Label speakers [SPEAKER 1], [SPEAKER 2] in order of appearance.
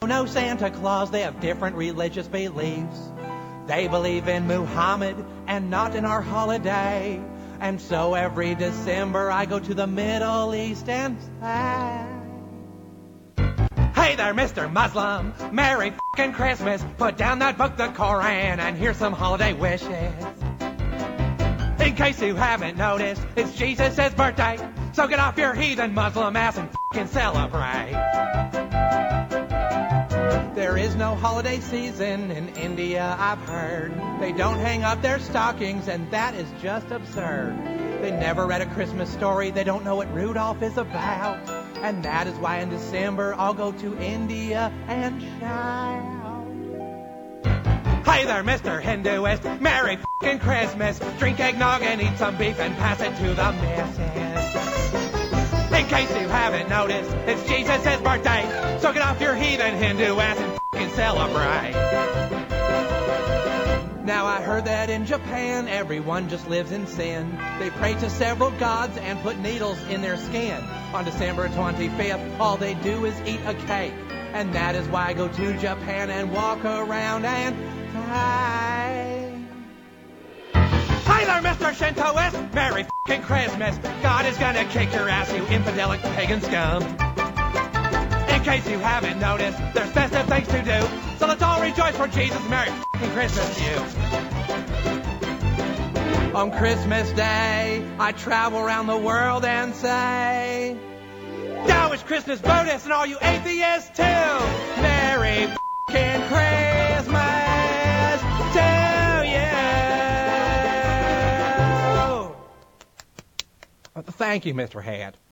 [SPEAKER 1] no Santa Claus, they have different religious beliefs. They believe in Muhammad and not in our holiday. And so every December I go to the Middle East and say, hey there, Mr. Muslim, Merry f***ing Christmas. Put down that book, the Koran, and here's some holiday wishes. In case you haven't noticed, it's Jesus' birthday. So get off your heathen Muslim ass and f***ing celebrate. There is no holiday season in India, I've heard. They don't hang up their stockings, and that is just absurd. They never read a Christmas story, they don't know what Rudolph is about. And that is why in December I'll go to India and shout. Hey there, Mr. Hinduist, Merry f***ing Christmas. Drink eggnog and eat some beef and pass it to the missus. In case you haven't noticed, it's Jesus' birthday. So get off your heathen Hindu ass and f***ing celebrate. Now I heard that in Japan, everyone just lives in sin. They pray to several gods and put needles in their skin. On December 25th, all they do is eat a cake. And that is why I go to Japan and walk around and say, hey there, Mr. Shintoist, Merry f***ing Christmas. God is gonna kick your ass, you infidelic pagan scum. In case you haven't noticed, there's festive things to do. So let's all rejoice for Jesus. Merry f***ing Christmas to you. On Christmas Day, I travel around the world and say, now it's Christmas bonus and all you atheists too. Merry f***ing Christmas to you. Thank you, Mr. Head.